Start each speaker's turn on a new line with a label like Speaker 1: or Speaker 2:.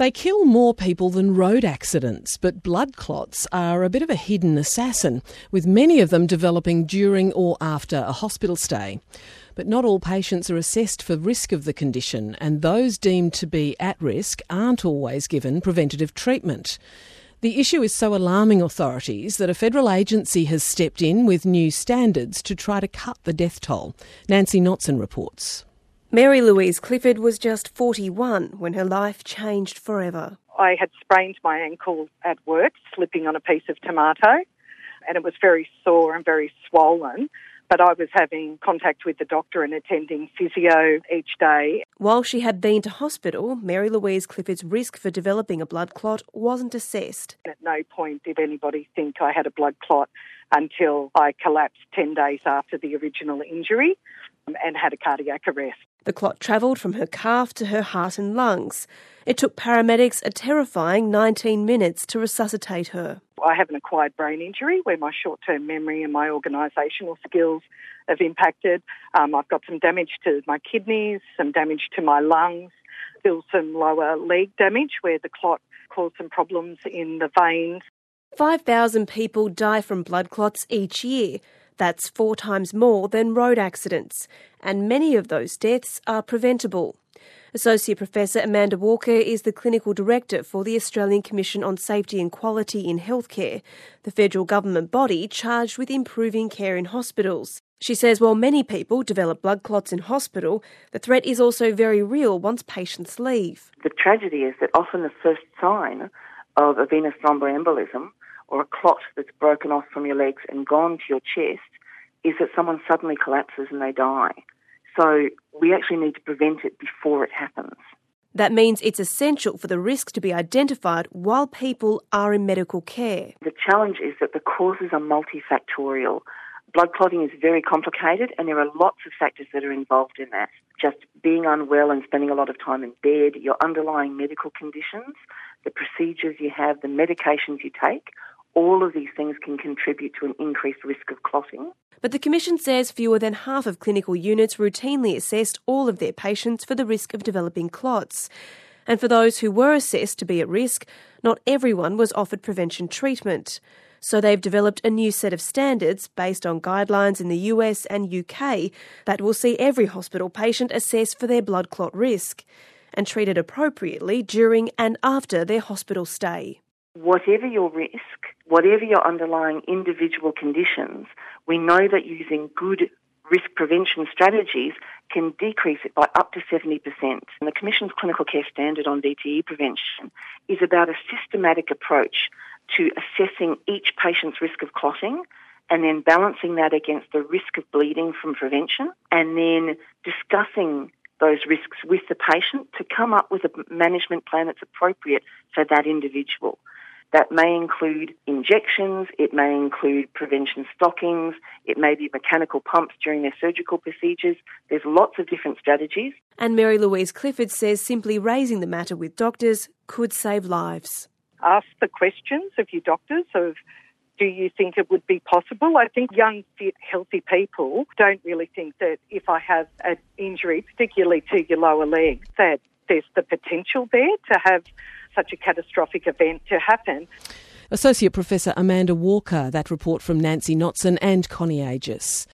Speaker 1: They kill more people than road accidents, but blood clots are a bit of a hidden assassin, with many of them developing during or after a hospital stay. But not all patients are assessed for risk of the condition, and those deemed to be at risk aren't always given preventative treatment. The issue is so alarming authorities that a federal agency has stepped in with new standards to try to cut the death toll. Nancy Notson reports.
Speaker 2: Mary Louise Clifford was just 41 when her life changed forever.
Speaker 3: I had sprained my ankle at work, slipping on a piece of tomato, and it was very sore and very swollen. But I was having contact with the doctor and attending physio each day.
Speaker 2: While she had been to hospital, Mary Louise Clifford's risk for developing a blood clot wasn't assessed.
Speaker 3: At no point did anybody think I had a blood clot until I collapsed 10 days after the original injury and had a cardiac arrest.
Speaker 2: The clot travelled from her calf to her heart and lungs. It took paramedics a terrifying 19 minutes to resuscitate her.
Speaker 3: I have an acquired brain injury where my short-term memory and my organisational skills have impacted. I've got some damage to my kidneys, some damage to my lungs, still some lower leg damage where the clot caused some problems in the veins.
Speaker 2: 5,000 people die from blood clots each year. That's 4 times more than road accidents, and many of those deaths are preventable. Associate Professor Amanda Walker is the Clinical Director for the Australian Commission on Safety and Quality in Healthcare, the federal government body charged with improving care in hospitals. She says while many people develop blood clots in hospital, the threat is also very real once patients leave.
Speaker 4: The tragedy is that often the first sign of a venous thromboembolism or a clot that's broken off from your legs and gone to your chest is that someone suddenly collapses and they die. So we actually need to prevent it before it happens.
Speaker 2: That means it's essential for the risk to be identified while people are in medical care.
Speaker 4: The challenge is that the causes are multifactorial. Blood clotting is very complicated and there are lots of factors that are involved in that. Just being unwell and spending a lot of time in bed, your underlying medical conditions, the procedures you have, the medications you take, all of these things can contribute to an increased risk of clotting.
Speaker 2: But the Commission says fewer than half of clinical units routinely assessed all of their patients for the risk of developing clots. And for those who were assessed to be at risk, not everyone was offered prevention treatment. So they've developed a new set of standards based on guidelines in the US and UK that will see every hospital patient assessed for their blood clot risk and treated appropriately during and after their hospital stay.
Speaker 4: Whatever your risk, whatever your underlying individual conditions, we know that using good risk prevention strategies can decrease it by up to 70%. And the Commission's Clinical Care Standard on VTE prevention is about a systematic approach to assessing each patient's risk of clotting and then balancing that against the risk of bleeding from prevention and then discussing those risks with the patient to come up with a management plan that's appropriate for that individual. That may include injections, it may include prevention stockings, it may be mechanical pumps during their surgical procedures. There's lots of different strategies.
Speaker 2: And Mary Louise Clifford says simply raising the matter with doctors could save lives.
Speaker 3: Ask the questions of your doctors of, do you think it would be possible? I think young, fit, healthy people don't really think that if I have an injury, particularly to your lower leg, that there's the potential there to have such a catastrophic event to happen.
Speaker 1: Associate Professor Amanda Walker, that report from Nancy Notson and Connie Aegis.